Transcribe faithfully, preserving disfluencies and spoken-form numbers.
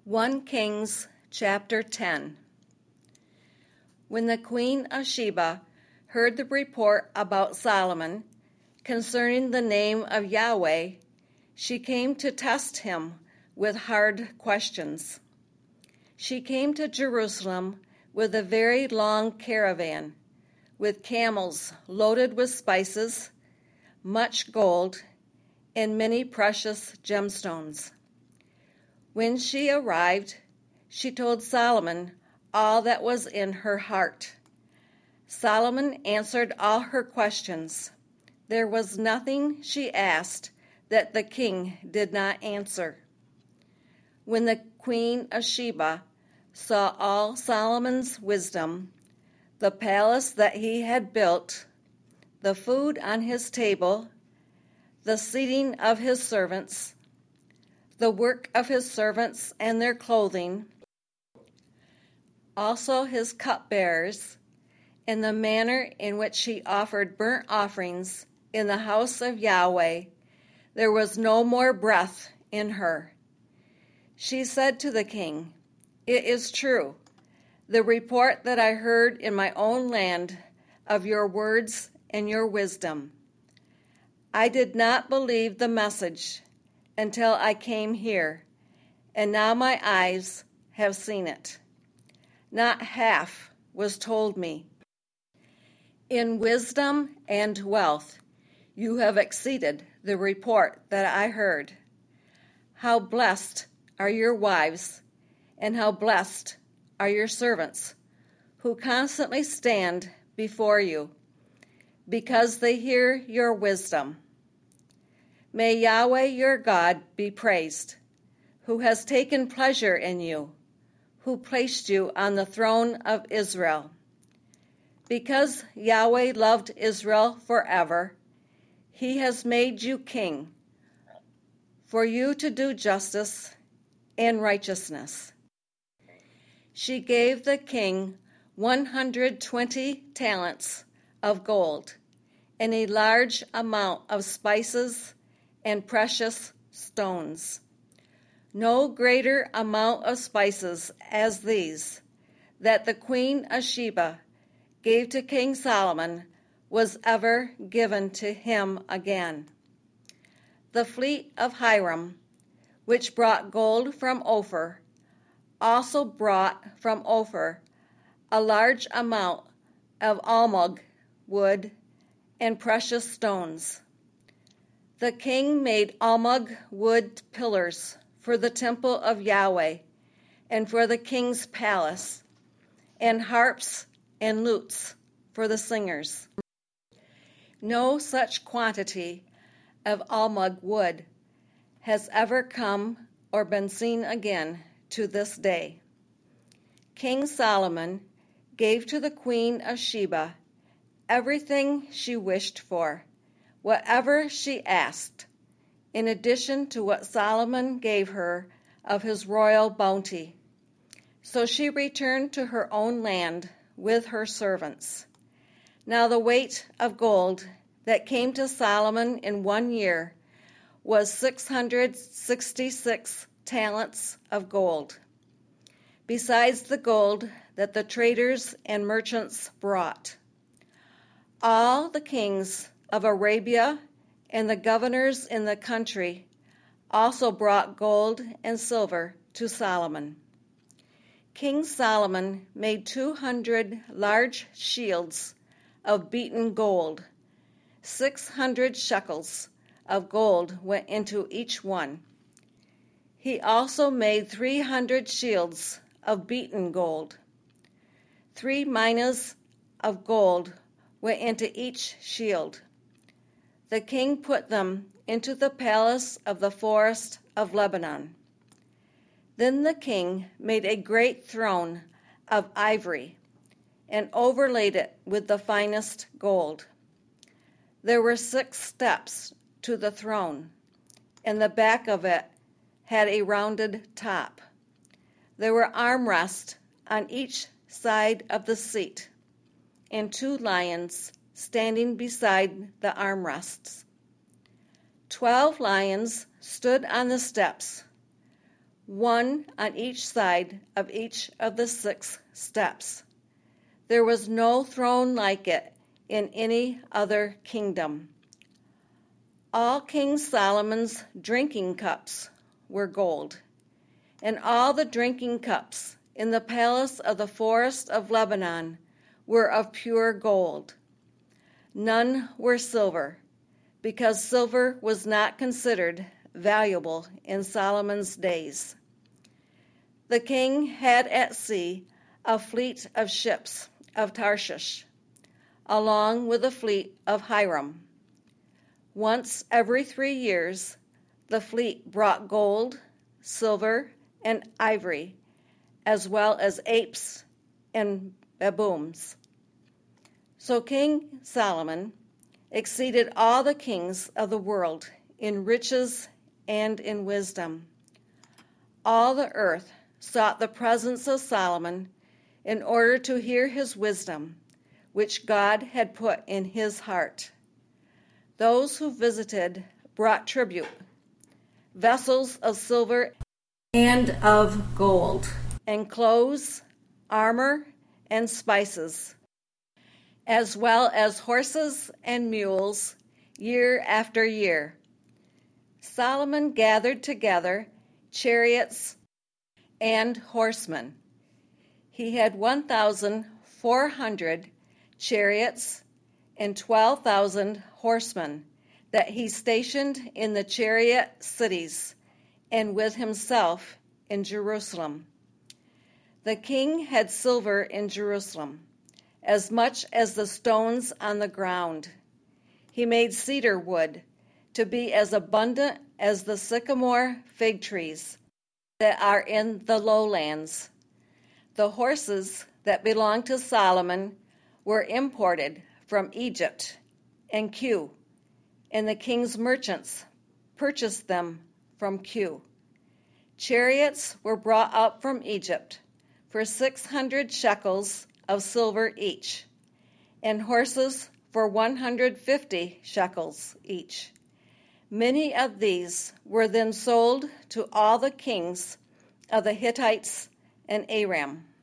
First Kings chapter ten. When the queen of Sheba heard the report about Solomon concerning the name of Yahweh, she came to test him with hard questions. She came to Jerusalem with a very long caravan, with camels loaded with spices, much gold, and many precious gemstones. When she arrived, she told Solomon all that was in her heart. Solomon answered all her questions. There was nothing she asked that the king did not answer. When the queen of Sheba saw all Solomon's wisdom, the palace that he had built, the food on his table, the seating of his servants, the work of his servants and their clothing, also his cupbearers, and the manner in which he offered burnt offerings in the house of Yahweh, there was no more breath in her. She said to the king, "It is true, the report that I heard in my own land of your words and your wisdom. I did not believe the message until I came here, and now my eyes have seen it. Not half was told me. In wisdom and wealth you have exceeded the report that I heard. How blessed are your wives, and how blessed are your servants, who constantly stand before you, because they hear your wisdom. May Yahweh your God be praised, who has taken pleasure in you, who placed you on the throne of Israel. Because Yahweh loved Israel forever, he has made you king, for you to do justice and righteousness." She gave the king one hundred twenty talents of gold and a large amount of spices and precious stones. No greater amount of spices as these that the queen of Sheba gave to King Solomon was ever given to him again. The fleet of Hiram, which brought gold from Ophir, also brought from Ophir a large amount of almug wood and precious stones. The king made almug wood pillars for the temple of Yahweh and for the king's palace, and harps and lutes for the singers. No such quantity of almug wood has ever come or been seen again to this day. King Solomon gave to the queen of Sheba everything she wished for, whatever she asked, in addition to what Solomon gave her of his royal bounty. So she returned to her own land with her servants. Now the weight of gold that came to Solomon in one year was six hundred sixty-six talents of gold, besides the gold that the traders and merchants brought. All the kings of Arabia and the governors in the country also brought gold and silver to Solomon. King Solomon made two hundred large shields of beaten gold. Six hundred shekels of gold went into each one. He also made three hundred shields of beaten gold. Three minas of gold went into each shield. The king put them into the palace of the forest of Lebanon. Then the king made a great throne of ivory and overlaid it with the finest gold. There were six steps to the throne, and the back of it had a rounded top. There were armrests on each side of the seat, and two lions standing beside the armrests. Twelve lions stood on the steps, one on each side of each of the six steps. There was no throne like it in any other kingdom. All King Solomon's drinking cups were gold, and all the drinking cups in the palace of the forest of Lebanon were of pure gold. None were silver, because silver was not considered valuable in Solomon's days. The king had at sea a fleet of ships of Tarshish, along with a fleet of Hiram. Once every three years, the fleet brought gold, silver, and ivory, as well as apes and baboons. So King Solomon exceeded all the kings of the world in riches and in wisdom. All the earth sought the presence of Solomon in order to hear his wisdom, which God had put in his heart. Those who visited brought tribute, vessels of silver and of gold, and clothes, armor, and spices, as well as horses and mules, year after year. Solomon gathered together chariots and horsemen. He had one thousand four hundred chariots and twelve thousand horsemen that he stationed in the chariot cities and with himself in Jerusalem. The king had silver in Jerusalem, as much as the stones on the ground. He made cedar wood to be as abundant as the sycamore fig trees that are in the lowlands. The horses that belonged to Solomon were imported from Egypt and Kue, and the king's merchants purchased them from Kue. Chariots were brought up from Egypt for six hundred shekels of silver each, and horses for one hundred fifty shekels each. Many of these were then sold to all the kings of the Hittites and Aram.